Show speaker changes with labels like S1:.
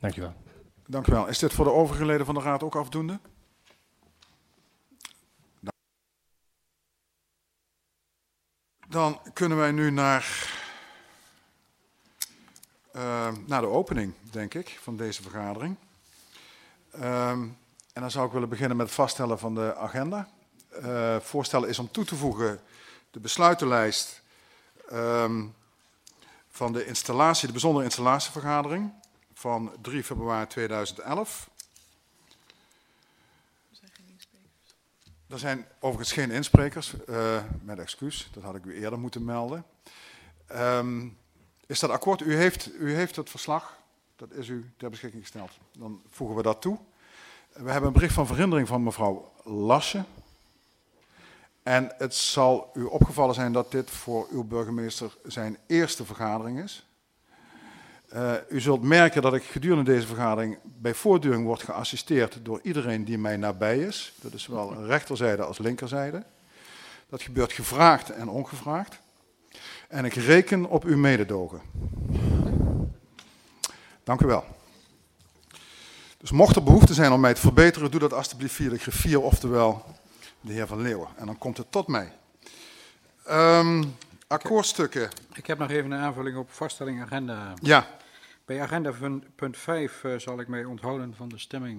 S1: Dank u wel.
S2: Dank u wel. Is dit voor de overige leden van de Raad ook afdoende? Dan kunnen wij nu naar de opening, denk ik, van deze vergadering. En dan zou ik willen beginnen met het vaststellen van de agenda. Het voorstel is om toe te voegen de besluitenlijst van de bijzondere installatievergadering van 3 februari 2011. Er zijn overigens geen insprekers, met excuus, dat had ik u eerder moeten melden. Is dat akkoord? U heeft het verslag, dat is u ter beschikking gesteld. Dan voegen we dat toe. We hebben een bericht van verhindering van mevrouw Lasse. En het zal u opgevallen zijn dat dit voor uw burgemeester zijn eerste vergadering is. U zult merken dat ik gedurende deze vergadering bij voortduring word geassisteerd door iedereen die mij nabij is. Dat is zowel rechterzijde als linkerzijde. Dat gebeurt gevraagd en ongevraagd. En ik reken op uw mededogen. Dank u wel. Dus mocht er behoefte zijn om mij te verbeteren, doe dat alstublieft via de griffier, oftewel de heer Van Leeuwen. En dan komt het tot mij. Akkoordstukken.
S3: Ik heb nog even een aanvulling op vaststelling agenda.
S2: Ja.
S3: Bij agenda punt 5 zal ik mij onthouden van de stemming.